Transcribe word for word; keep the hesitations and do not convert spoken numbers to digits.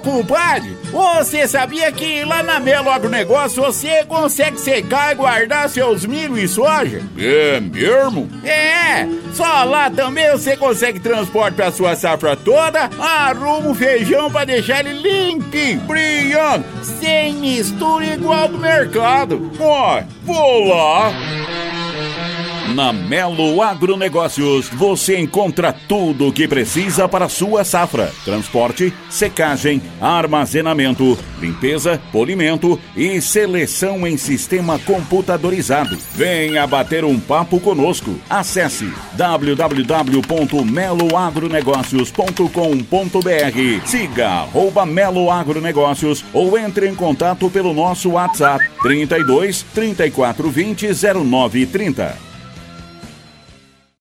compadre, você sabia que lá na Melo Agronegócio você consegue secar e guardar seus milho e soja? É mesmo? É, só lá também você consegue transporte pra sua safra toda, arruma o feijão pra deixar ele limpinho, brilhando, sem mistura igual do mercado. Ó, vou lá. Na Melo Agronegócios, você encontra tudo o que precisa para a sua safra: transporte, secagem, armazenamento, limpeza, polimento e seleção em sistema computadorizado. Venha bater um papo conosco. Acesse w w w ponto melo agronegócios ponto com ponto b r, siga arroba Melo Agronegócios ou entre em contato pelo nosso WhatsApp trinta e dois, trinta e quatro, vinte, zero nove trinta.